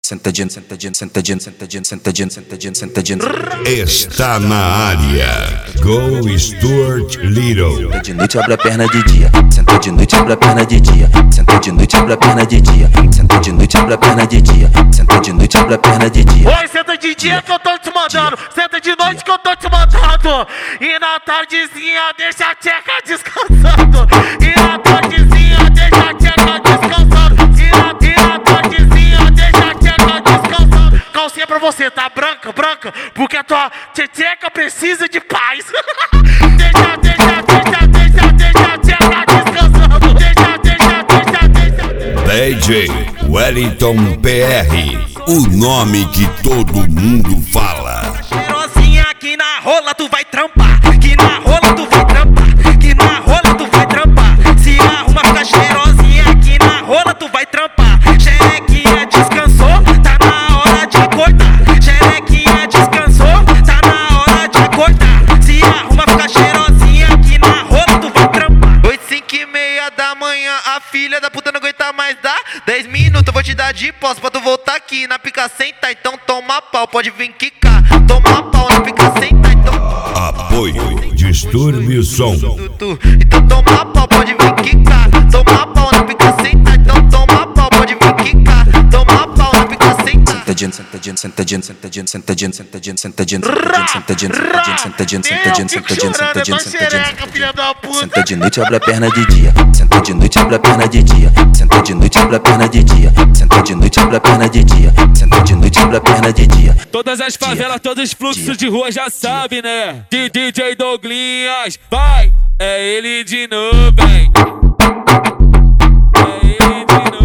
Sentadinho, sentadinho, sentadinho, sentadinho, sentadinho, sentadinho, sentadinho. Está na área. Go Stuart Little. Senta de noite, abre a perna de dia. Senta de noite, abre a perna de dia. Senta de noite, abre a perna de dia. Senta de noite, abre a perna de dia. Senta de noite, abre a perna de dia. Oi, senta de dia que eu tô te mandando. Senta de noite que eu tô te mandando. E na tardezinha deixa a tcheca descansando. E na tardezinha deixa a tcheca descansando. E na tardezinha deixa a tcheca descansando. Calcinha pra você, tá branca, branca, porque a tua tcheca precisa de paz. Deixa a tcheca descansando. Deixa. DJ Wellington PR. O nome que todo mundo fala. Cheirosinha aqui na rola tu vai trampar. Que na rola tu vai trampar. Que na rola tu vai trampar. Se arruma fica cheirosinha aqui na rola tu vai trampar. Xerequinha descansou, tá na hora de cortar. Xerequinha descansou, tá na hora de cortar. Se arruma fica cheirosinha aqui na rola tu vai trampar. 8:05 da manhã, a filha da puta não aguenta mais dar 10 minutos, eu vou te dar de posse pra tu voltar aqui na pica senta, então toma pau, pode vir quicar. Toma pau na pica senta, então Apoio Distúrbio Som. então toma pau, pode vir quicar. Toma pau na pica senta, então toma pau, pode vir quicar. Toma pau na pica senta. Sentadinho, sentadinho, sentadinho, sentadinho, sentadinho, sentadinho, sentadinho, sentadinho, sentadinho, sentadinho, sentadinho, sentadinho, sentadinho. Senta de noite, abre a perna de dia. Senta de noite, abre a perna de dia. Senta de noite, abre a perna de dia. Senta de noite, abre a perna de dia. Senta de noite, abre a perna de dia. Todas as favelas, todos os fluxos de rua já sabem, né? De DJ Douglinhas, vai! É ele de novo, hein? É ele de novo.